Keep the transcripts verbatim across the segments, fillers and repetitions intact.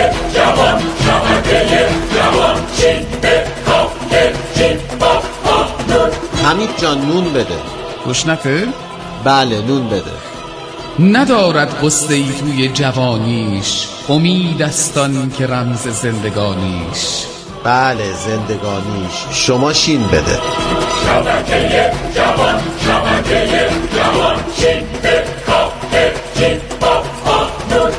جوان شبکه جوان چین به کافه چین با نون. حمید جان نون بده. گشنفه؟ بله نون بده. ندارد قصه ای توی جوانیش، امید استان که رمز زندگانیش. بله زندگانیش. شما شین بده. شبکه جوان شبکه جوان چین به کافه چین با نون.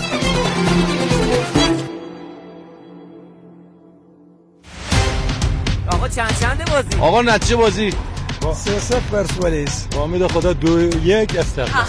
آقا چند چنده بازی؟ آقا نتیجه بازی سه صفر پرسپولیس. با امید خدا دو یک استقلال.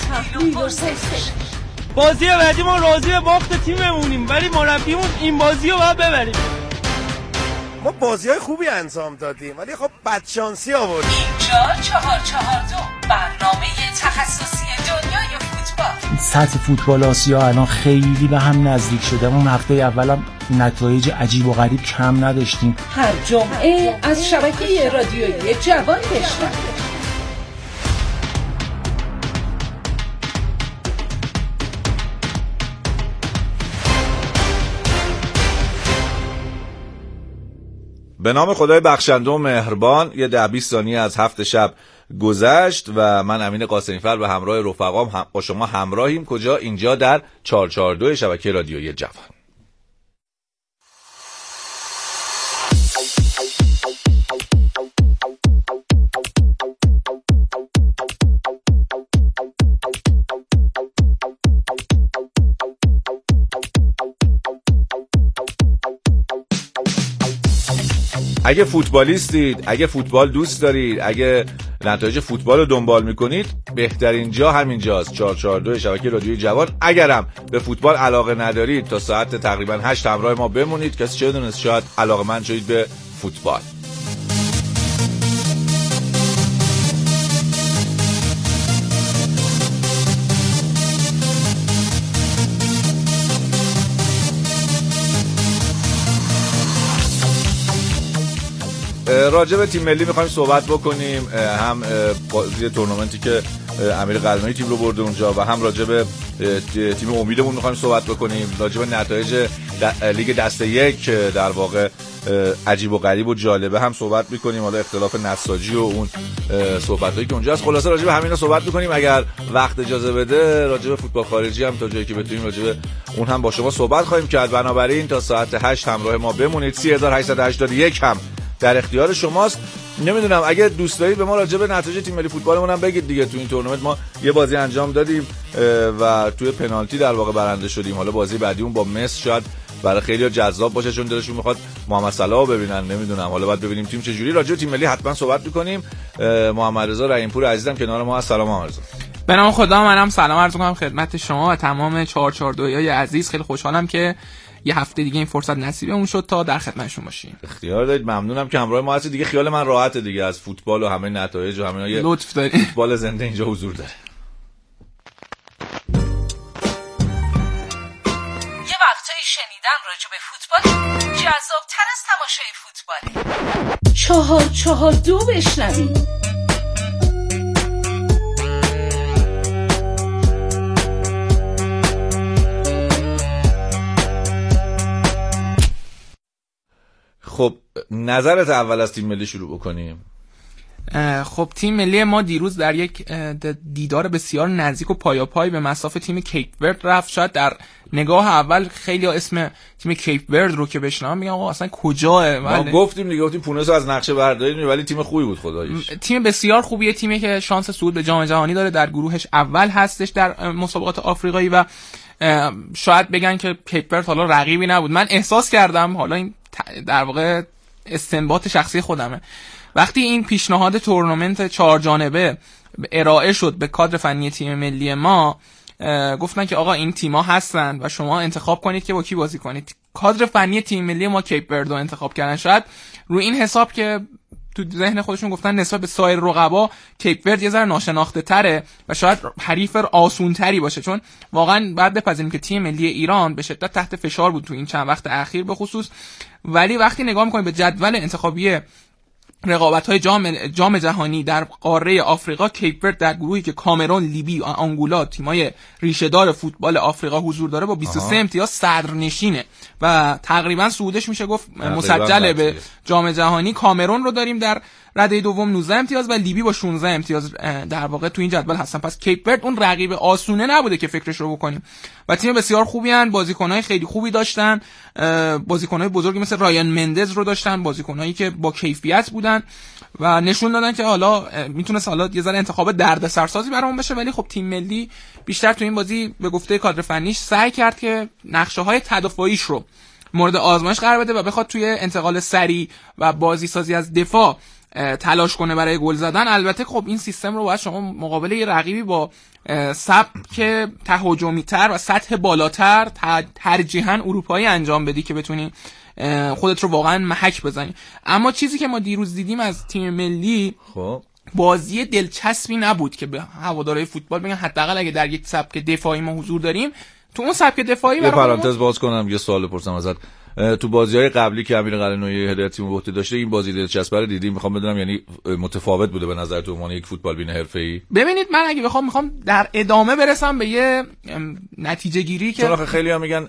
بازی بعدی ما راضی به باخت تیممونیم، ولی مربیمون این بازی رو باید ببریم. ما بازی‌های خوبی انجام دادیم ولی خب بدشانسی آوردیم. اینجا چهار چهار دو برنامه تخصصی دنیای فوتبال. سطح فوتبال آسیا الان خیلی به هم نزدیک شده. اون هفته اولم نتایج عجیب و غریب کم نداشتیم. هر جمعه از شبکه رادیویی جوان بشنوید. به نام خدای بخشنده و مهربان. یه ده بیست ثانیه از هفت شب گذشت و من امین قاسمی‌فر به همراه رفقام هم با شما همراهیم. کجا؟ اینجا در چهار چهار دو شبکه رادیویی جوان. اگه فوتبالیستید، اگه فوتبال دوست دارید، اگه نتایج فوتبال رو دنبال میکنید، بهترین جا همینجاست، چهار چهار دو شبکه رادیویی جوان. اگرم به فوتبال علاقه ندارید تا ساعت تقریبا هشت همراه ما بمونید. کسی چه دونست، شاید علاقه‌مند شدید به فوتبال. راجع به تیم ملی میخوایم صحبت بکنیم، هم بازی تورنمنتی که امیر قلعه‌ای تیم رو برده اونجا و هم راجع به تیم امیدمون میخوایم صحبت بکنیم. راجع به نتایج لیگ دسته یک در واقع عجیب و غریب و جالبه هم صحبت میکنیم، حالا اختلاف نساجی و اون صحبتایی که اونجا هست. خلاصه راجع به همینا صحبت میکنیم. اگر وقت اجازه بده راجع به فوتبال خارجی هم تا جایی که بتونیم راجع به اون هم با شما صحبت خواهیم کرد. بنابراین تا ساعت هشت همراه ما بمونید. سی هزار و هشتصد و هشتاد و یک هم در اختیار شماست. نمیدونم اگه دوست دارید به ما راجع به نتایج تیم ملی فوتبالمون هم بگید دیگه. تو این تورنمنت ما یه بازی انجام دادیم و توی پنالتی در واقع برنده شدیم. حالا بازی بعدیمون با مصر شاید برای خیلی‌ها جذاب باشه چون دلشون میخواد محمد صلاح رو ببینن. نمیدونم، حالا باید ببینیم تیم چه جوری. راجع به تیم ملی حتما صحبت می‌کنیم. محمد رضا رحیم‌پور عزیزم کنار ما هست. سلام محمد رضا. به نام خدا، منم سلام عرض می‌کنم خدمت شما و تمام چهار چهار دویای عزیز. خیلی خوشحالم که یه هفته دیگه این فرصت نصیبمون شد تا در خدمتشون باشیم. اختیار دارید. ممنونم که همراه ما هستید. دیگه خیال من راحته دیگه از فوتبال و همه نتایج و همه لطف دارید. فوتبال زنده اینجا حضور داره. یه وقتایی شنیدن راجع به فوتبال جذاب‌تر از تماشای فوتباله. چهار چهار دو بشنوید. خب نظرت اول از تیم ملی شروع بکنیم. خب تیم ملی ما دیروز در یک دیدار بسیار نزدیک و پایاپای به مصاف تیم کیپ ورد رفت. شاید در نگاه اول خیلی ها اسم تیم کیپ ورد رو که بشنوم میگن آقا اصلا کجاه. ما گفتیم دیگه، گفتیم پونس رو از نقشه برداریم، ولی تیم خوبی بود خداییش. تیم بسیار خوبیه، تیمی که شانس صعود به جام جهانی داره، در گروهش اول هستش در مسابقات آفریقایی و شاید بگن که کیپ ورد حالا رقیبی نبود. من احساس کردم، حالا این در واقع استنباط شخصی خودمه، وقتی این پیشنهاد تورنمنت چهار جانبه ارائه شد به کادر فنی تیم ملی ما، گفتن که آقا این تیم‌ها هستن و شما انتخاب کنید که با کی بازی کنید. کادر فنی تیم ملی ما کیپ ورد رو انتخاب کردن. شاید روی این حساب که تو ذهن خودشون گفتن نسبت به سایر رقبا کیپ ورد یه ذره ناشناخته تره و شاید حریف آسون تری باشه، چون واقعا باید بپذیریم که تیم ملی ایران به شدت تحت فشار بود تو این چند وقت اخیر به خصوص. ولی وقتی نگاه می‌کنیم به جدول انتخابی رقابت‌های جام جام جهانی در قاره آفریقا کیپ ورد در گروهی که کامرون، لیبی، آنگولا، تیمای ریشه‌دار فوتبال آفریقا حضور داره با بیست و سه امتیاز صدرنشینه و تقریبا صعودش میشه گفت مسجله به جام جهانی. کامرون رو داریم در رده دوم نوزده امتیاز و لیبی با شانزده امتیاز در واقع تو این جدول هستن. پس کیپ ورد اون رقیب آسونه نبوده که فکرش رو بکنیم و تیم بسیار خوبی ان، بازیکن‌های خیلی خوبی داشتن، بازیکن‌های بزرگی مثل رایان مندز رو داشتن، بازیکنایی که با کیفیت بودن و نشون دادن که حالا میتونست حالا یه ذره انتخاب دردسرسازی برامون بشه، ولی خب تیم ملی بیشتر تو این بازی به گفته کادر فنیش سعی کرد که نقشه‌های تدافعیش رو مورد آزمایش قرار بده و بخواد توی انتقال سریع و بازی سازی از دفاع تلاش کنه برای گل زدن. البته خب این سیستم رو باید شما مقابله یه رقیبی با سبک تهاجمی تر و سطح بالاتر ترجیحاً اروپایی انجام بدی که بتونی خودت رو واقعا محک بزنی. اما چیزی که ما دیروز دیدیم از تیم ملی خب بازی دلچسبی نبود که به هوادارهای فوتبال بگن حداقل اگه در یک سبک دفاعی ما حضور داریم تو اون سبک دفاعی. یه پرانتز باز کنم، یه سوال بپرسم ازت. تو بازی‌های قبلی که امیر قلعه‌نویی هدایت تیم بوده داشته این بازی دلچسب رو دیدیم، میخوام بدونم یعنی متفاوت بوده به نظر تو عنوان یک فوتبال بین حرفه‌ای؟ ببینید من اگه بخوام میخوام در ادامه برسم به یه نتیجه گیری که چون خیلی‌ها میگن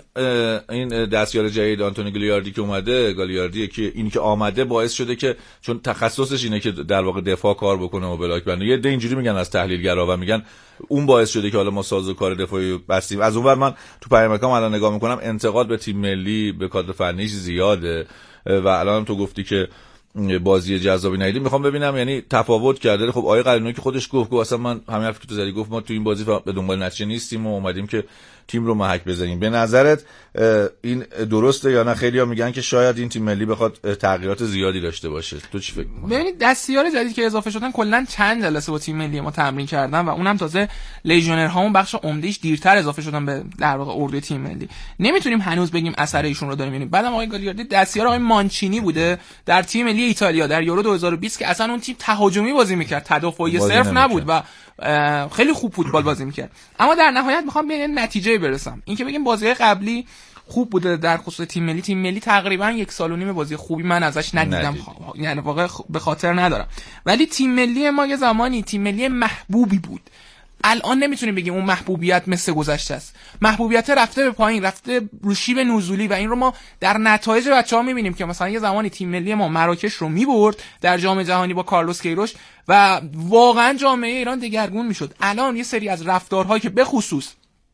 این دستیار جدید آنتونی گالیاردی که اومده، گالیاردی که این که آمده باعث شده که چون تخصصش اینه که در واقع دفاع کار بکنه و بلاک بنده، یه ده اینجوری میگن از تحلیلگرا و میگن اون باعث شده که حالا ما سازوکار دفاعی بستیم. از اونور من تو پیامکام الان نگاه میکنم انتقاد به تیم ملی به کادر فنیش زیاده و الان تو گفتی که بازی جذابی ندیدیم، میخوام ببینم یعنی تفاوت کرده. خب آقای قلعه‌نویی که خودش گفت گفت اصلا من همین حرفی که تو زدی گفت ما تو این بازی به دنبال نتیجه نیستیم و اومدیم که تیم رو محک بزنیم. به نظرت این درسته یا نه؟ خیلی‌ها میگن که شاید این تیم ملی بخواد تغییرات زیادی داشته باشه. تو چی فکر می‌کنی؟ ببینید دستیار جدید که اضافه شدن کلا چند جلسه با تیم ملی ما تمرین کردن و اونم تازه لیژونرهامون بخش عمدهش دیرتر اضافه شدن به در واقع اردوی تیم ملی. نمیتونیم هنوز بگیم اثر ایشون رو داریم می‌بینیم. بعدم آقای گالیاردی دستیار آقای مانچینی بوده در تیم ملی ایتالیا در یورو دو هزار و بیست که اصلا اون تیم تهاجمی بازی می‌کرد، تدافعی صرف نبود و خیلی خوب فوتبال بازی می‌کرد. اما در نهایت می‌خوام به این نتیجه برسم. اینکه بگیم بازی قبلی خوب بوده در خصوص تیم ملی، تیم ملی تقریبا یک سال و نیم بازی خوبی من ازش ندیدم، یعنی واقعا به خاطر ندارم، ولی تیم ملی ما یه زمانی تیم ملی محبوبی بود. الان نمیتونیم بگیم اون محبوبیت مثل گذشته است. محبوبیت رفته به پایین، رفته رو شیب نزولی و این رو ما در نتایج بچه‌ها می‌بینیم که مثلا یه زمانی تیم ملی ما مراکش رو می‌برد در جام جهانی با کارلوس کیروش و واقعا جامعه ایران دگرگون می‌شد. الان یه سری از رفتارهایی که به خصوص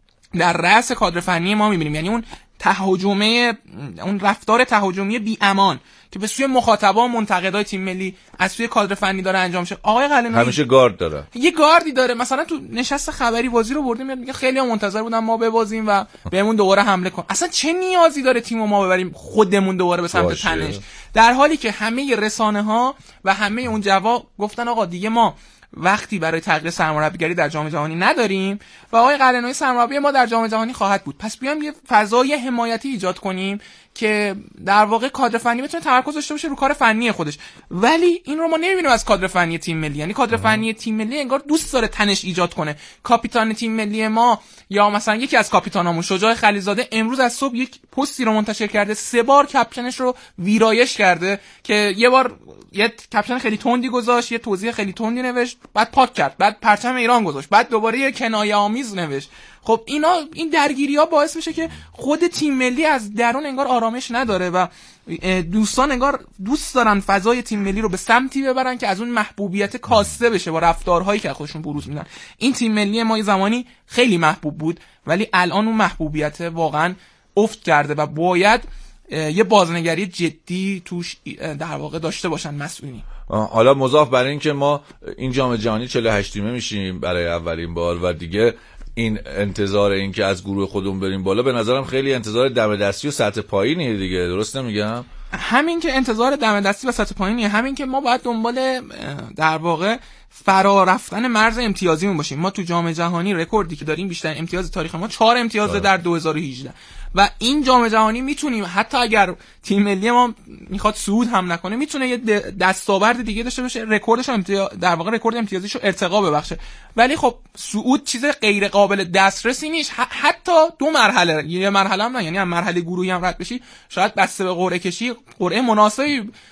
در رأس کادر فنی ما می‌بینیم، یعنی اون تهاجمی، اون رفتار تهاجمی بی امان که به سوی مخاطبان منتقدای تیم ملی از سوی کادر فنی داره انجام میشه. آقای قلعه‌نویی همیشه گارد داره، یه گاردی داره. مثلا تو نشست خبری بازی رو بردیم میگه خیلی‌ها منتظر بودن ما ببازیم و بهمون دوباره حمله کن. اصلا چه نیازی داره تیمو ما ببریم خودمون دوباره به سمت باشه. تنش، در حالی که همه رسانه‌ها و همه اون جوا گفتن آقا دیگه ما وقتی برای تغییر سرمربیگری در جام جهانی نداریم و آقای قلعه‌نویی سرمربی ما در جام جهانی خواهد بود، پس بیام یه فضای حمایتی ایجاد کنیم که در واقع کادر فنی بتونه تمرکز داشته باشه رو کار فنی خودش. ولی این رو ما نمی‌بینیم از کادر فنی تیم ملی، یعنی کادر فنی تیم ملی انگار دوست داره تنش ایجاد کنه. کاپیتان تیم ملی ما یا مثلا یکی از کاپیتانامون شجاع خلیزاده امروز از صبح یک پستی رو منتشر کرده، سه بار کپشنش رو ویرایش کرده که یه بار یه کپشن خیلی تندی گذاشت، یه توضیح خیلی تندی نوشت، بعد پاک کرد، بعد پرچم ایران گذاشت، بعد دوباره یه کنایه آمیز نوشت. خب اینا این درگیری‌ها باعث میشه که خود تیم ملی از درون انگار آرامش نداره و دوستان انگار دوست دارن فضای تیم ملی رو به سمتی ببرن که از اون محبوبیت کاسته بشه با رفتارهایی که خودشون بروز میدن. این تیم ملی ما یه زمانی خیلی محبوب بود ولی الان اون محبوبیت واقعا افت کرده و باید یه بازنگری جدی توش در واقع داشته باشن مسئولین. حالا مضاف بر این که ما این جام جهانی چهل و هشت تیمه میشیم برای اولین بار و دیگه این انتظار این که از گروه خودمون بریم بالا به نظرم خیلی انتظار دم دستی و سطح پایینیه دیگه، درست نمیگم؟ همین که انتظار دم دستی و سطح پایینیه، همین که ما باید دنبال در واقع فرا رفتن مرز امتیازیمون باشیم. ما تو جام جهانی رکوردی که داریم بیشتر امتیاز تاریخ ما چهار امتیاز در دو هزار و هجده و این جام جهانی میتونیم حتی اگر تیم ملی ما میخواد صعود هم نکنه میتونه یه دستاورد دیگه داشته باشه، رکوردش امتیاز در واقع رکورد امتیازیشو ارتقا ببخشه. ولی خب صعود چیز غیر قابل دسترسی نیست، حتی دو مرحله، یه مرحله هم نه، یعنی هم مرحله گروهی هم رد بشی شاید بسته به قرعه کشی قرعه مناسبی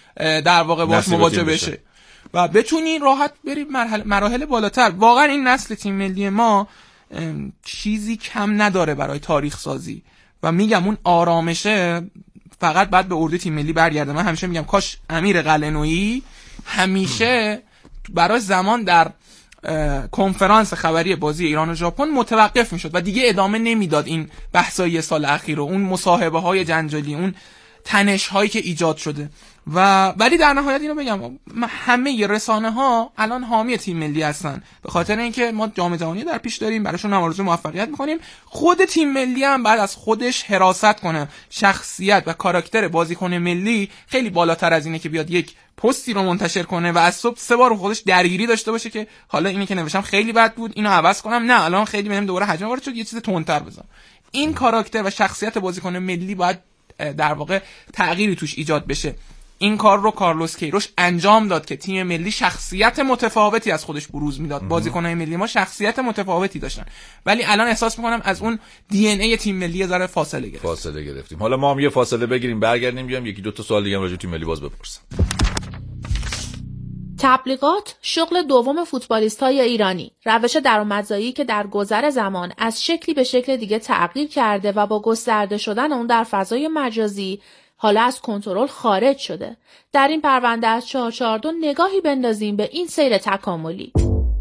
در واقع باش مواجه بشه و بتونی راحت بری مراحل مراحل بالاتر. واقعا این نسل تیم ملی ما چیزی کم نداره برای تاریخ سازی و میگم اون آرامشه فقط بعد به اردوی تیم ملی برگرده. من همیشه میگم کاش امیر قلعه‌نویی همیشه برای زمان در کنفرانس خبری بازی ایران و ژاپن متوقف میشد و دیگه ادامه نمیداد این بحثای سال اخیر رو، اون مصاحبه های جنجالی، اون تنش هایی که ایجاد شده. و ولی در نهایت اینو بگم همه رسانه ها الان حامی تیم ملی هستن به خاطر اینکه ما جام جهانی در پیش داریم، براشون آرزوی موفقیت میکنیم. خود تیم ملی هم بعد از خودش حراست کنه. شخصیت و کاراکتر بازیکن ملی خیلی بالاتر از اینه که بیاد یک پستی رو منتشر کنه و از صبح سه بار خودش درگیری داشته باشه که حالا اینی که نوشتم خیلی بد بود اینو عوض کنم، نه الان خیلی بهم دوباره حجم وارد شد یه چیز تندتر بزنم. این کاراکتر و شخصیت بازیکن ملی باید در واقع تغییری توش ایجاد بشه. این کار رو کارلوس کیروش انجام داد که تیم ملی شخصیت متفاوتی از خودش بروز میداد. بازیکن‌های ملی ما شخصیت متفاوتی داشتن ولی الان احساس میکنم از اون دی ان ای تیم ملی ذره فاصله گرفتیم. فاصله گرفتیم. حالا ما هم یه فاصله بگیریم برگردیم بیام یکی دو تا سوال دیگه هم راجع به تیم ملی باز بپرسم. تبلیغات شغل دوم فوتبالیست‌های ایرانی، روش درآمدزایی که در گذر زمان از شکلی به شکل دیگه تغییر کرده و با گسترده شدن اون در فضای مجازی حالا از کنترل خارج شده. در این پرونده از چهار چهار دو نگاهی بندازیم به این سیر تکاملی.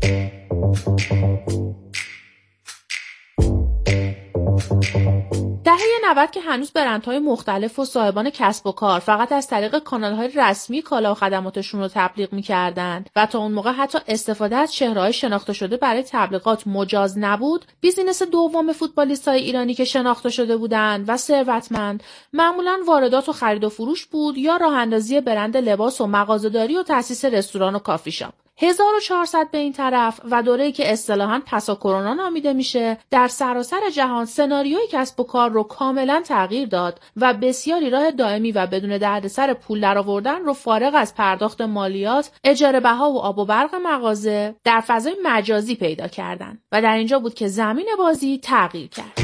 دهه نود که هنوز برندهای مختلف و صاحبان کسب و کار فقط از طریق کانالهای رسمی کالا و خدماتشون رو تبلیغ می‌کردند و تا اون موقع حتی استفاده از چهره‌های شناخته شده برای تبلیغات مجاز نبود، بیزینس دوم فوتبالیست‌های ایرانی که شناخته شده بودند و ثروتمند معمولاً واردات و خرید و فروش بود یا راه‌اندازی برند لباس و مغازه‌داری و تأسیس رستوران و کافی شاپ. هزار و چهارصد به این طرف و دوره‌ای که اصطلاحاً پسا کرونا نامیده میشه در سراسر جهان سناریوی کسب و کار رو کاملاً تغییر داد و بسیاری راه دائمی و بدون دردسر پول درآوردن رو فارغ از پرداخت مالیات، اجاره بها و آب و برق مغازه در فضای مجازی پیدا کردن و در اینجا بود که زمین بازی تغییر کرد.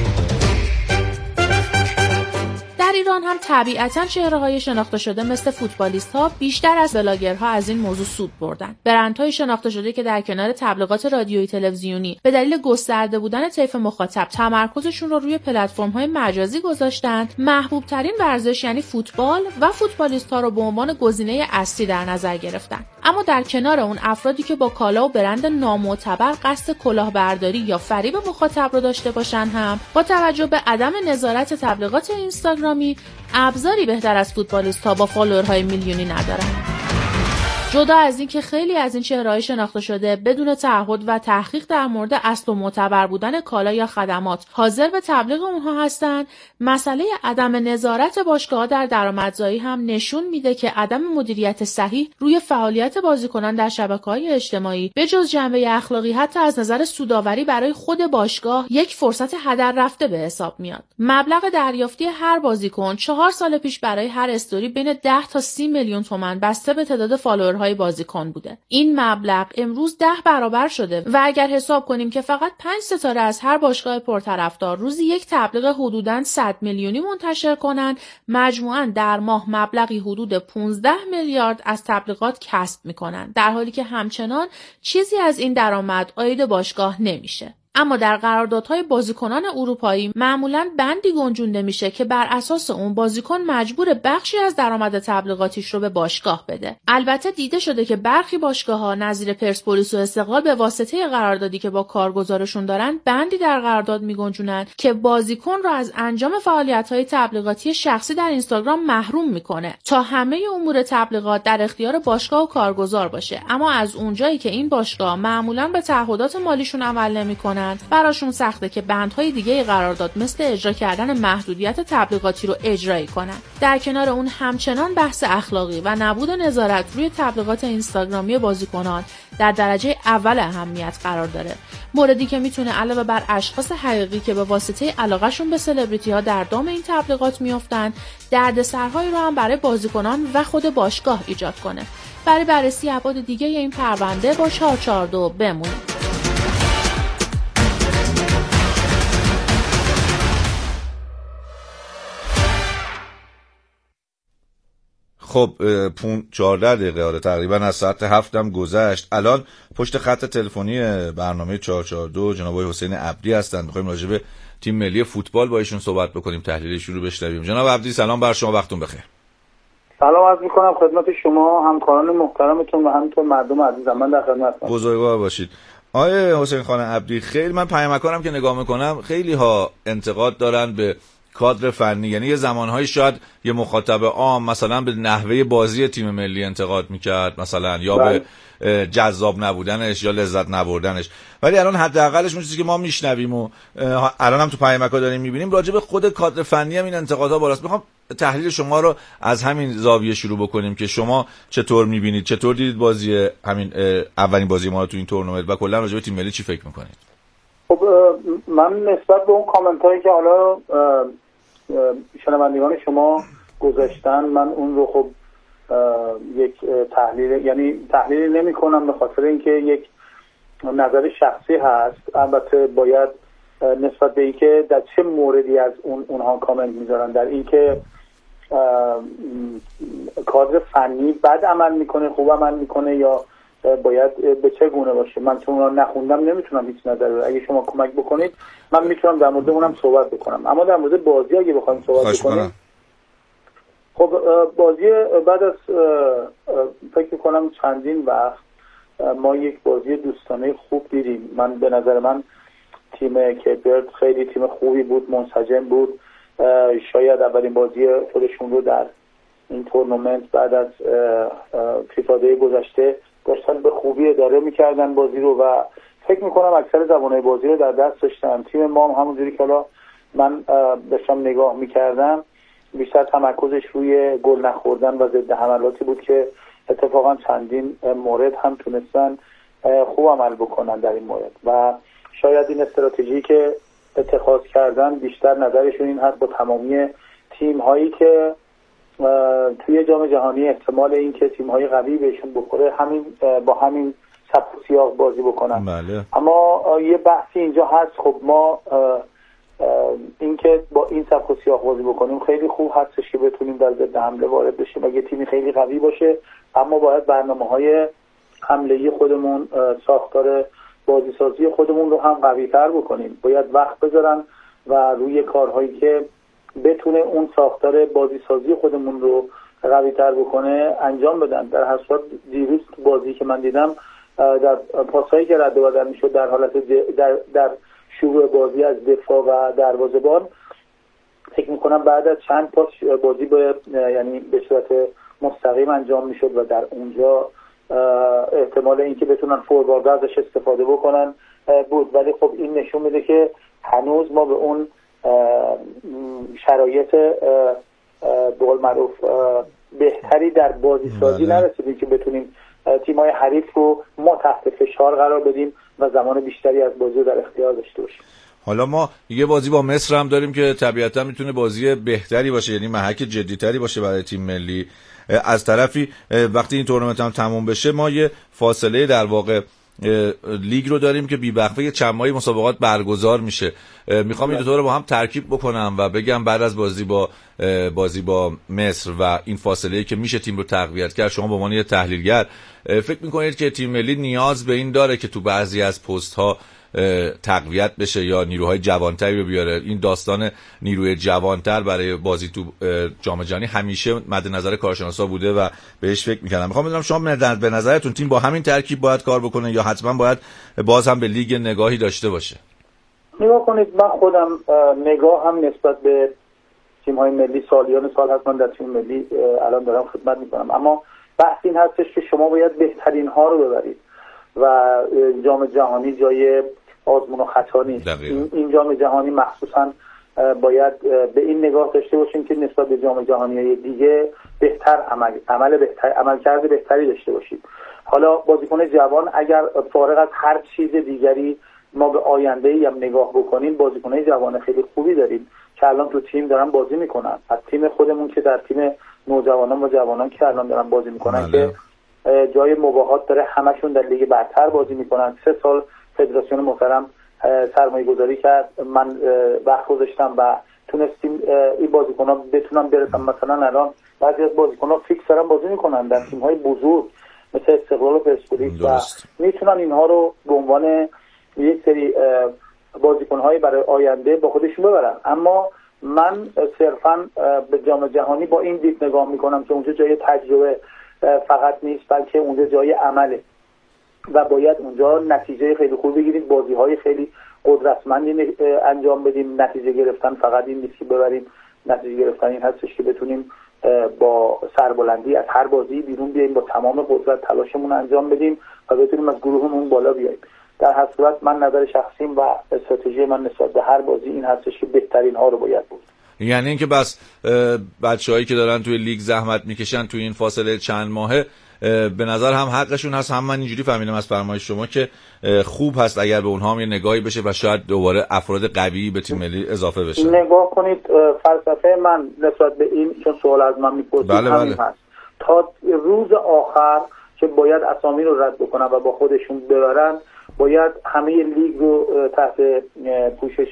در ایران هم طبیعتاً چهره‌های شناخته شده مثل فوتبالیست‌ها بیشتر از بلاگرها از این موضوع سود بردن. برندهای شناخته شده که در کنار تبلیغات رادیویی تلویزیونی به دلیل گسترده بودن طیف مخاطب تمرکزشون رو روی پلتفرم‌های مجازی گذاشتند، محبوب‌ترین ورزش یعنی فوتبال و فوتبالیست‌ها رو به عنوان گزینه اصلی در نظر گرفتن. اما در کنار اون افرادی که با کالا و برند نامعتبر قصد کلاهبرداری یا فریب مخاطب رو داشته باشن هم با توجه به عدم نظارت تبلیغات اینستاگرامی ابزاری بهتر از فوتبالیست‌ها با فالوورهای میلیونی ندارن. جدا از این که خیلی از این چهره‌های شناخته شده بدون تعهد و تحقیق در مورد اصل و معتبر بودن کالا یا خدمات حاضر به تبلیغ اونها هستند، مسئله عدم نظارت باشگاه‌ها در درآمدزایی هم نشون میده که عدم مدیریت صحیح روی فعالیت بازیکنان در شبکه‌های اجتماعی به جز جنبه اخلاقی حتی از نظر سودآوری برای خود باشگاه یک فرصت هدر رفته به حساب میاد. مبلغ دریافتی هر بازیکن چهار سال پیش برای هر استوری بین ده تا سی میلیون تومان بسته به تعداد فالوورهای بازیکن بوده. این مبلغ امروز ده برابر شده و اگر حساب کنیم که فقط پنج ستاره از هر باشگاه پرطرفدار روزی یک تبلیغ حدوداً صد میلیونی منتشر کنند، مجموعاً در ماه مبلغی حدود پانزده میلیارد از تبلیغات کسب میکنند، در حالی که همچنان چیزی از این درآمد عاید باشگاه نمیشه. اما در قراردادهای بازیکنان اروپایی معمولاً بندی گنجونده میشه که بر اساس اون بازیکن مجبور بخشی از درآمد تبلیغاتیش رو به باشگاه بده. البته دیده شده که برخی باشگاه‌ها نظیر پرسپولیس و استقلال به واسطه قراردادی که با کارگزارشون دارن بندی در قرارداد میگنجونن که بازیکن رو از انجام فعالیت‌های تبلیغاتی شخصی در اینستاگرام محروم میکنه تا همه امور تبلیغات در اختیار باشگاه و کارگزار باشه. اما از اونجایی که این باشگاه معمولاً به تعهدات مالیشون عمل نمیکنن، براشون سخته که بندهای دیگه قرارداد مثل اجرا کردن محدودیت تبلیغاتی رو اجرایی کنن. در کنار اون همچنان بحث اخلاقی و نبود نظارت روی تبلیغات اینستاگرامی بازیکنان در درجه اول اهمیت قرار داره. موردی که میتونه علاوه بر اشخاص حقیقی که به واسطه علاقهشون به سلبریتی ها در دام این تبلیغات میافتن، دردسرهایی رو هم برای بازیکنان و خود باشگاه ایجاد کنه. برای بررسی ابعاد دیگه این پرونده با چهار چهار دو بمونید. خب پون چهارده دقیقه آره تقریبا از ساعت هفتم گذشت. الان پشت خط تلفنی برنامه چهار چهار دو جناب آقای حسین عبدی هستند. می‌خوایم راجع به تیم ملی فوتبال با ایشون صحبت بکنیم، تحلیلشون رو بشنویم. جناب عبدی سلام بر شما، وقتتون بخیر. سلام عرض می‌کنم خدمت شما همکاران محترمتون و همینطور مردم عزیزم. من در خدمتتون. بزرگوار باشید. آقای حسین خان عبدی، خیلی من پیامکارم که نگاه میکنم خیلی ها انتقاد دارن به کادر فنی، یعنی یه زمانهایی شاید یه مخاطب عام مثلا به نحوه بازی تیم ملی انتقاد میکرد مثلا، یا بله. به جذاب نبودنش یا لذت نبردنش، ولی الان حداقلش اون چیزی که ما میشنویم و الان هم تو پیامک‌ها داریم میبینیم راجع به خود کادر فنی هم این انتقادها بالاست. میخوام تحلیل شما رو از همین زاویه شروع بکنیم که شما چطور میبینید، چطور دیدید بازی همین اولین بازی ما رو تو این تورنمنت و کلا راجع به تیم ملی چی فکر میکنید؟ خب من نسبت به اون کامنتایی که حالا شنوندگان شما گذاشتن، من اون رو خب یک تحلیل یعنی تحلیل نمی کنم به خاطر اینکه یک نظر شخصی هست. البته باید نسبت به اینکه در چه موردی از اون اونها کامنت میذارن، در اینکه کادر فنی بد عمل میکنه خوب عمل میکنه یا باید به چه گونه باشه، من چون اون نخوندم نمیتونم هیچ نظری بدم. اگه شما کمک بکنید من میتونم در مورد اونم صحبت بکنم. اما در مورد بازی اگه بخوایم صحبت بکنیم، خب بازی بعد از فکر کنم چندین وقت ما یک بازی دوستانه خوب دیدیم. من به نظر من تیم کیپرد خیلی تیم خوبی بود، منسجم بود. شاید اولین بازی خودشون رو در این تورنمنت بعد از فیفا دی گذشته داشتن به خوبی اداره میکردن بازی رو و فکر میکنم اکثر زبانهای بازی رو در دست داشتن. تیم ما هم همونجوری که حالا من داشتم نگاه میکردم بیشتر تمرکزش روی گل نخوردن و ضد حملاتی بود که اتفاقا چندین مورد هم تونستن خوب عمل بکنن در این مورد و شاید این استراتژی که اتخاذ کردن بیشتر نظرشون این هست با تمامی تیم هایی که توی جام جهانی احتمال این که تیم های قوی بهشون بخوره همین با همین سبک و سیاق بازی بکنن. بله. اما یه بحثی اینجا هست. خب ما این که با این سبک و سیاق بازی بکنیم خیلی خوب هستش که بتونیم در ضد حمله وارد بشیم. اگه تیمی خیلی قوی باشه اما باید برنامه‌های حمله‌ای خودمون، ساختار بازیسازی خودمون رو هم قوی‌تر بکنیم. باید وقت بذارن و روی کارهایی که بتونه اون ساختار بازیسازی خودمون رو قوی‌تر بکنه انجام بدن. در هر صورت دیروز بازی که من دیدم در پاسایی که رد و بدل میشد در حالت در در شروع بازی از دفاع و دروازه‌بان فکر می‌کنم بعد از چند پاس بازی به یعنی به صورت مستقیم انجام میشد و در اونجا احتمال اینکه بتونن فوروارد ازش استفاده بکنن بود. ولی خب این نشون میده که هنوز ما به اون شرایط به قول معروف بهتری در بازی سازی نرسیدیم که بتونیم تیم‌های حریف رو ما تحت فشار قرار بدیم و زمان بیشتری از بازی رو در اختیار داشته باشیم. حالا ما یه بازی با مصر هم داریم که طبیعتا میتونه بازی بهتری باشه، یعنی محک جدی‌تری باشه برای تیم ملی. از طرفی وقتی این تورنمنت هم تموم بشه ما یه فاصله در واقع لیگ رو داریم که بی‌وقفه چند ماهی مسابقات برگزار میشه. میخوام این دو تا رو با هم ترکیب بکنم و بگم بعد از بازی با بازی با مصر و این فاصله‌ای که میشه تیم رو تقویت کرد، شما به عنوان یه تحلیلگر فکر میکنید که تیم ملی نیاز به این داره که تو بعضی از پست ها تقویت بشه یا نیروهای جوانتری رو بیاره؟ این داستان نیروی جوانتر برای بازی تو جام جهانی همیشه مد نظر کارشناسا بوده و بهش فکر می‌کردم. میخوام بدونم شما به نظرتون تیم با همین ترکیب باید کار بکنه یا حتما باید باز هم به لیگ نگاهی داشته باشه؟ نگاه کنید، من خودم نگاه هم نسبت به تیم‌های ملی سالیان سال حتما در تیم ملی الان دارم خدمت می‌کنم، اما بحث این هستش که شما باید بهترین ها رو ببرید و جام جهانی جای آزمون و خطا نیست. این, این جام جهانی مخصوصا باید به این نگاه داشته باشیم که نسبت به جام جهانی دیگه بهتر عمل عمل بهتر عملکرد بهتری داشته باشیم. حالا بازیکن جوان اگر فارغ از هر چیز دیگری ما به آینده‌ای هم نگاه بکنیم، بازیکن‌های جوان خیلی خوبی داریم که الان تو تیم دارن بازی میکنن. از تیم خودمون که در تیم نوجوانان و جوانان که الان دارن بازی میکنن که جای مباهات داره، همشون در لیگ برتر بازی میکنن. سه سال فدراسیون محترم سرمایه گذاری کرد، من وقت گذاشتم و تونستیم این بازیکن‌ها بتونن برسن. مثلا الان بعضی از بازیکن‌ها فیکس دارن بازی میکنن در تیم‌های بزرگ مثل استقلال و پرسپولیس و میتونن اینها رو به عنوان یک سری بازیکن‌های برای آینده با خودشون ببرن. اما من صرفاً به جام جهانی با این دید نگاه میکنم که اونجا جای تجربه فقط نیست، بلکه اونجا جای عمله و باید اونجا نتیجه خیلی خوب بگیریم، بازی‌های خیلی قدرتمندی انجام بدیم. نتیجه گرفتن فقط این نیست که ببریم، نتیجه گرفتن این هستش که بتونیم با سربلندی از هر بازی بیرون بیاییم، با تمام قدرت تلاشمون انجام بدیم و بتونیم از گروهمون بالا بیاییم. در هر صورت من نظر شخصیم و استراتژی من نسبت به هر بازی این هستش که بهترین ها رو باید بود. یعنی اینکه بس بچه‌هایی که دارن توی لیگ زحمت میکشن توی این فاصله چند ماهه به نظر هم حقشون هست، هم من اینجوری فهمیدم از فرمایش شما که خوب هست اگر به اونها هم یه نگاهی بشه و شاید دوباره افراد قوی به تیم ملی اضافه بشه. نگاه کنید فلسفه من نسبت به این، چون سوال از من میپرسید، بله همین بله. هست تا روز آخر که باید اسامی رو رد بکنن و با خودشون ببرن، باید همه لیگ رو تحت پوشش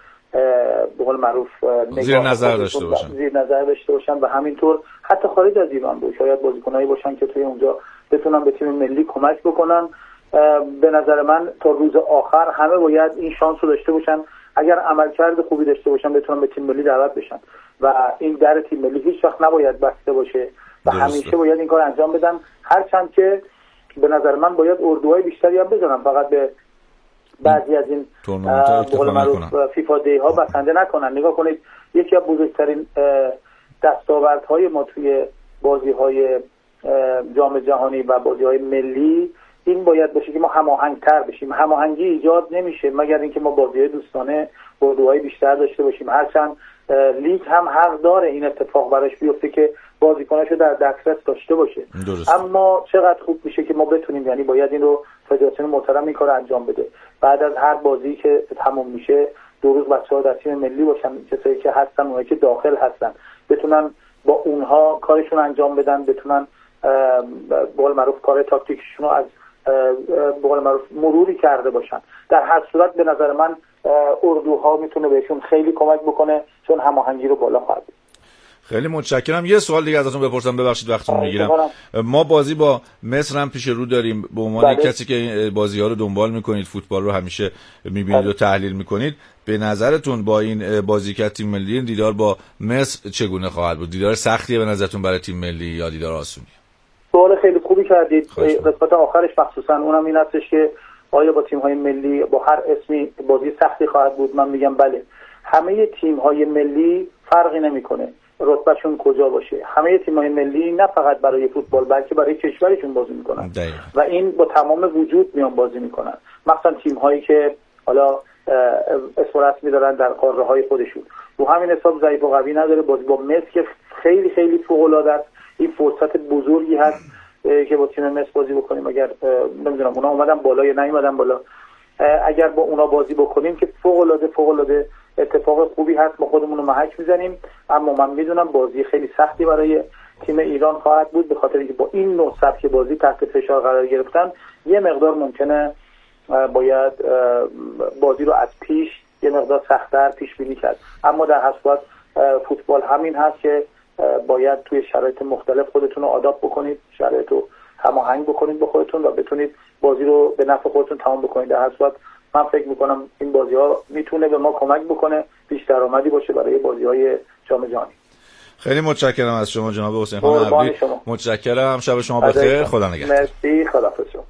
به قول معروف زیر نظر داشته باشن زیر نظر داشته باشن و همینطور حتی خارج از ایران بود شاید بازیکنایی باشن که توی اونجا بتونن به تیم ملی کمک بکنن. به نظر من تا روز آخر همه باید این شانس رو داشته باشن، اگر عملکرد خوبی داشته باشن بتونن به تیم ملی دعوت بشن و این در تیم ملی هیچ وقت نباید بسته باشه و درسته. همیشه باید این کار انجام بدن، هرچند که به نظر من باید اردوهای بیشتری هم بزنن، فقط به بعضی از این به قول معروف فیفا دی ها بسنده نکنن. نگاه کنید یکی از بزرگترین دستاوردهای ما توی بازی‌های جام جهانی و بازی‌های ملی این باید باشه که ما هماهنگ‌تر بشیم. هماهنگی ایجاد نمیشه مگر اینکه ما بازی‌های دوستانه اردوهای بیشتر داشته باشیم، هرچند لیگ هم حق داره این اتفاق براش بیفته که بازیکناشو در دسترس داشته باشه. درست. اما چقدر خوب میشه که ما بتونیم، یعنی باید این رو فدراسیون محترم این کار انجام بده، بعد از هر بازی که تموم میشه دو روز بچه‌ها در تیم ملی باشن، کسایی که هستن اونایی که داخل هستن بتونن با اونها کارشون انجام بدن، بتونن به قول معروف کار تاکتیکشون رو از به قول معروف مروری کرده باشن. در هر صورت به نظر من اردوها میتونه بهشون خیلی کمک بکنه چون هماهنگی رو بالا خواهد. خیلی متشکرم. یه سوال دیگه ازتون بپرسم، ببخشید وقتتون میگیرم. ما بازی با مصر هم پیش رو داریم، به عنوان کسی که بازی‌ها رو دنبال میکنید، فوتبال رو همیشه میبینید و تحلیل میکنید، به نظرتون با این بازیکن تیم ملی دیدار با مصر چگونه خواهد بود؟ دیدار سختیه به نظرتون برای تیم ملی یا دیدار آسونیه؟ سوال خیلی خوبی کردید. قسمت آخرش مخصوصا اونم این هستش که آیا با تیم‌های ملی با هر اسمی بازی سختی خواهد بود؟ من میگم بله. همه تیم‌های ملی فرقی نمیکنه رتبهشون کجا باشه، همه تیم‌های ملی نه فقط برای فوتبال بلکه برای کشورشون بازی میکنن دقیقا. و این با تمام وجود میان بازی میکنن، مثلا تیم‌هایی که حالا اسم رسمی دارن در قاره‌های خودشون. رو همین حساب ضعیف و قوی نداره. بازی با مصر که خیلی خیلی فوق‌العاده است، این فرصت بزرگی هست که با تیم مصر بازی بکنیم. اگر نمیدونم اونا اومدن بالا یا نیومدن بالا، اگر با اونا بازی بکنیم که فوق‌العاده فوق‌العاده اتفاق خوبی هست، ما خودمون رو محک میزنیم. اما من میدونم بازی خیلی سختی برای تیم ایران خواهد بود، به خاطر اینکه با این نوع سبک بازی تحت فشار قرار گرفتن یه مقدار ممکنه باید بازی رو از پیش یه مقدار سخت‌تر پیش بینی کرد. اما در هر صورت فوتبال همین هست که باید توی شرایط مختلف خودتون رو آداپت بکنید، شرایط رو هماهنگ بکنید با خودتون و بتونید بازی رو به نفع خودتون تمام بکنید. در هر صورت من فکر میکنم این بازی ها میتونه به ما کمک بکنه، بیشتر آمدی باشه برای بازی های جام جهانی. خیلی متشکرم از شما جناب حسین خان عبدی. متشکرم، شب شما بخیر، خدا نگهدار. مرسی، خداحافظ شما.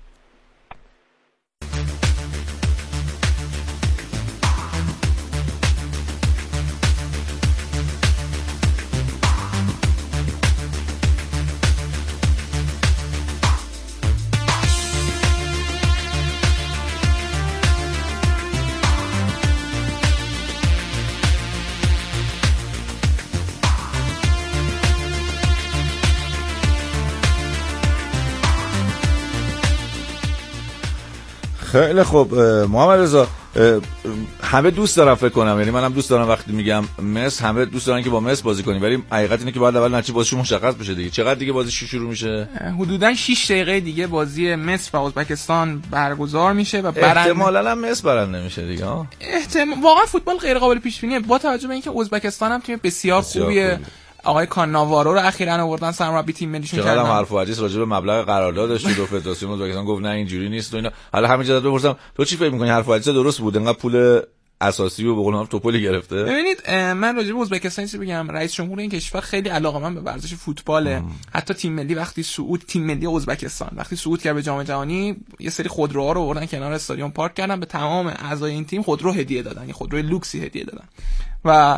خیلی خوب محمد رضا، همه دوست دارن فکر کنم، یعنی منم دوست دارم وقتی میگم مصر همه دوست دارن که با مصر بازی کنیم، ولی حقیقت اینه که بعد اول نتیجه بازیشون مشخص بشه دیگه. چقدر دیگه بازی شروع میشه؟ حدوداً شش دقیقه دیگه بازی مصر و ازبکستان برگزار میشه و برنده احتمالاً هم مصر برنده میشه دیگه. ها احتمال واقعا فوتبال غیر قابل پیش بینیه با توجه به اینکه ازبکستان هم تیم بسیار, بسیار خوبیه. آقای کاناوارو رو اخیراً آوردن سرمربی تیم ملیشون کردن. چقدر حرف و حدیث راجع به مبلغ قراردادش تو فدراسیون ازبکستان گفت نه اینجوری نیست و اینا. حالا همین جدت بپرسم تو چی فکر می‌کنی حرف و حدیث درست بود؟ انقدر پول اساسی و به قول معروف توپلی گرفته؟ ببینید من راجع به ازبکستان چیزی بگم. رئیس جمهور این کشور خیلی علاقه‌مند به ورزش فوتباله. حتی تیم ملی وقتی صعود تیم ملی ازبکستان وقتی صعود کرد به جام جهانی یه سری خودروها رو آوردن کنار استادیوم پارک کردن، به تمام اعضای این تیم خودرو هدیه دادن، یه خودروی لوکسی هدیه دادن. و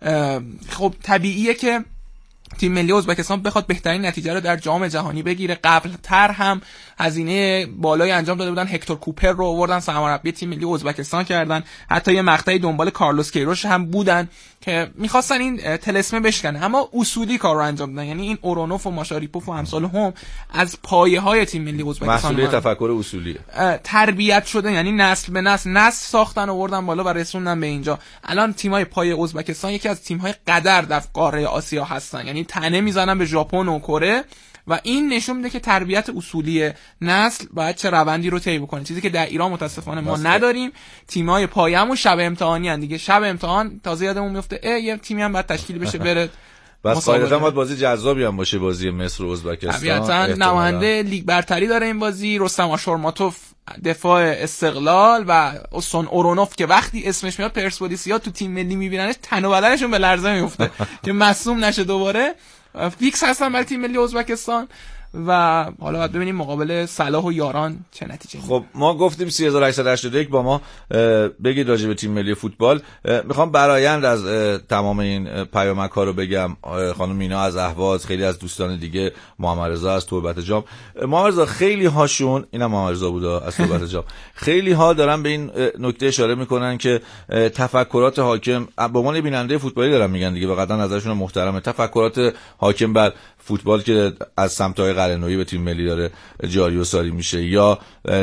خب طبیعیه که تیم ملی ازبکستان بخواد بهترین نتیجه رو در جام جهانی بگیره. قبل تر هم هزینه بالایی انجام داده بودن، هکتور کوپر رو آوردن سرمربی تیم ملی ازبکستان کردن. حتی یه مقطعی دنبال کارلوس کیروش هم بودن که می‌خواستن این طلسمه بشکنه، اما اصولی کار رو انجام دادن. یعنی این اورونوف و ماشاریپوف و امثال هم از پایه‌های تیم ملی ازبکستان مسئله تفکر اصولیه، تربیت شده، یعنی نسل به نسل نسل ساختن آوردن بالا و رسوندن به اینجا. الان تیم‌های پایه ازبکستان یکی از تیم‌های قدر در قاره آسیا هستن، یعنی تنه میزنن به ژاپن و کره و این نشون میده که تربیت اصولی نسل باید چه روندی رو طی بکنه، چیزی که در ایران متاسفانه ما بسته. نداریم. تیم‌های پایه‌مون شب امتحانی ان دیگه، شب امتحان تازه یادمون میفته اه یه تیمی هم باید تشکیل بشه بره بس قاعدتا باید بازی جذابی هم باشه بازی مصر و ازبکستان. طبیعتا نماینده لیگ برتری داره این بازی، رستم آشورماتوف دفاع استقلال و استون اورونوف که وقتی اسمش میاد پرسپولیسیا تو تیم ملی میبیننش تن و بدنشون به لرزه میفته که مصدوم نشه دوباره. فیکس هستن برای تیم ملی ازبکستان و حالا باید ببینیم مقابل صلاح و یاران چه نتیجه میگیره. خب ما گفتیم سه هزار و هشتصد و هشتاد و یک با ما بگید راجع به تیم ملی فوتبال. میخوام برآیند از تمام این پیامک ها رو بگم. خانم مینا از اهواز، خیلی از دوستان دیگه، محمد رضا از تربت جام. محمد رضا خیلی هاشون، اینم محمد رضا بود از تربت جام، خیلی ها دارن به این نکته اشاره میکنن که تفکرات حاکم به عنوان بیننده فوتبالی دارن میگن دیگه و قطعا نظرشون محترمه، تفکرات حاکم بر فوتبال که از سمت های قلعه‌نویی به تیم ملی داره جاری و ساری میشه یا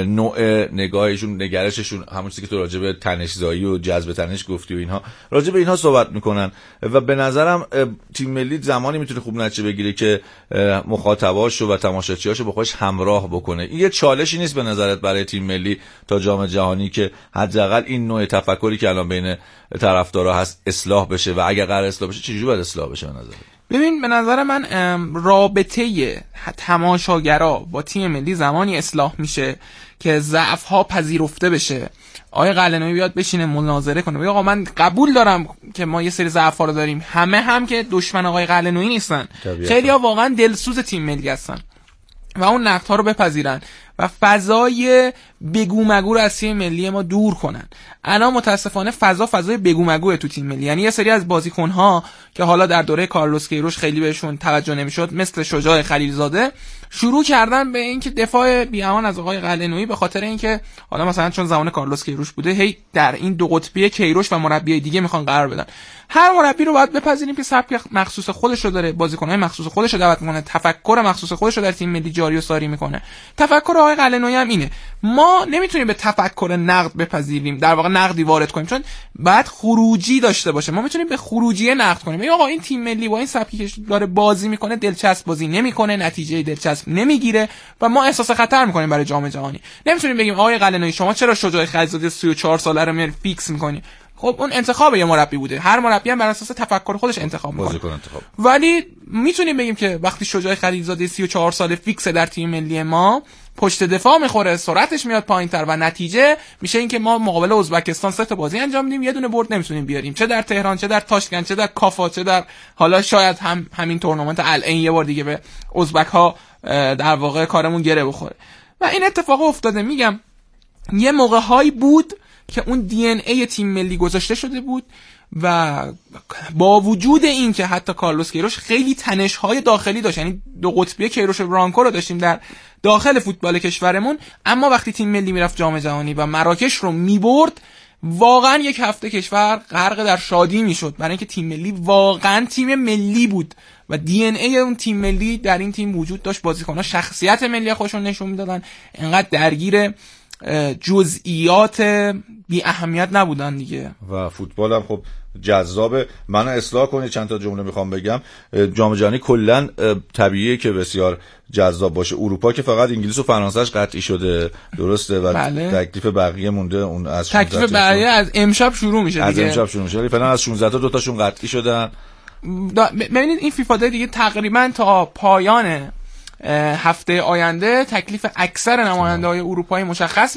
نوع نگاهشون، نگرششون، همون چیزی که تو راجع به تنش‌زایی و جذب تنش گفتی و اینها، راجع به اینها صحبت میکنن و به نظرم تیم ملی زمانی میتونه خوب نتیجه بگیره که مخاطباشو و تماشاچیاشو با خودش همراه بکنه. این یه چالشی نیست به نظرت برای تیم ملی تا جام جهانی که حداقل این نوع تفکری که الان بین طرفدارا هست اصلاح بشه و اگر قرار اصلاح بشه چجوری باید اصلاح بشه به نظرت؟ ببین به نظر من رابطه تماشاگرا با تیم ملی زمانی اصلاح میشه که ضعف ها پذیرفته بشه. آقای قلعه‌نویی بیاد بشینه مناظره کنه بگه آقا من قبول دارم که ما یه سری ضعف ها رو داریم، همه هم که دشمن آقای قلعه‌نویی نیستن، خیلی ها واقعا دلسوز تیم ملی هستن و اون نقد ها رو بپذیرن و فضای بگو مگو رو از تیم ملی ما دور کنن. الان متاسفانه فضا فضای بگو مگوه تو تیم ملی، یعنی یه سری از بازیکن ها که حالا در دوره کارلوس کیروش خیلی بهشون توجه نمیشد مثل شجاع خلیلزاده شروع کردن به اینکه دفاع بی‌امان از آقای قلعه‌نویی به خاطر اینکه حالا مثلا چون زمان کارلوس کیروش بوده هی در این دو قطبی کیروش و مربی دیگه میخوان قرار بدن. هر مربی رو باید بپذیریم که سبک مخصوص خودش رو داره، بازیکن‌های مخصوص خودش رو دعوت میکنه، تفکر مخصوص خودش رو در تیم ملی جاری و ساری میکنه. تفکر آقای قلعه‌نویی هم اینه. ما نمیتونیم به تفکر نقد بپذیریم، در واقع نقدی وارد کنیم، چون بعد خروجی داشته باشه. ما میتونیم به خروجی نقد کنیم. آقا این تیم ملی با این سبکی که داره بازی میکنه دلچسب بازی نمیکنه، نتیجه دلچسب نمیگیره و ما احساس خطر میکنیم برای جام جهانی. نمیتونیم بگیم آقای قلعه‌نویی شما چرا شجاع خلیلزاده سی و چهار ساله رو میاری فیکس میکنی. خب اون انتخاب یه مربی بوده، هر مربی هم بر اساس تفکر خودش انتخاب میکنه. انتخاب. ولی میتونیم بگیم که وقتی شجاع خلیلزاده سی و چهار ساله فیکس در تیم ملی ما پشت دفاع میخوره، سرعتش میاد پایینتر و نتیجه میشه این که ما مقابل ازبکستان سه تا بازی انجام میدیم، یه دونه برد نمیتونیم بیاریم، چه در تهران، چه در تاشکند، چه در کافا، چه در حالا شاید هم همین تورنمنت الان یه بار دیگه به ازبک ها در واقع کارمون گره بخوره. و این اتفاق افتاده. میگم یه موقع هایی بود که اون دی ان ای تیم ملی گذاشته شده بود و با وجود این که حتی کارلوس کیروش خیلی تنش‌های داخلی داشت، یعنی دو قطبی کیروش و برانکو رو داشتیم در داخل فوتبال کشورمون، اما وقتی تیم ملی میرفت جام جهانی و مراکش رو میبرد واقعا یک هفته کشور غرق در شادی میشد، برای اینکه تیم ملی واقعا تیم ملی بود و دی ان ای اون تیم ملی در این تیم وجود داشت. بازیکن‌ها شخصیت ملی خودشون نشون میدادن، انقدر درگیر جزئیات بی اهمیت نبودن دیگه. و فوتبال هم خب جذابه. منو اصلاح کنی چند تا جمله میخوام بگم. جام جهانی کلا طبیعیه که بسیار جذاب باشه. اروپا که فقط انگلیس و فرانسهش قطعی شده، درسته، و بله. تکلیف بقیه مونده. اون از تکلیف بقیه از امشب شروع میشه از دیگه. از امشب شروع میشه. ولی فعلا از شانزده تا دو تاشون قطعی شدن. ببینید این فیفا دیگه تقریبا تا پایان هفته آینده تکلیف اکثر نماینده‌های اروپایی مشخص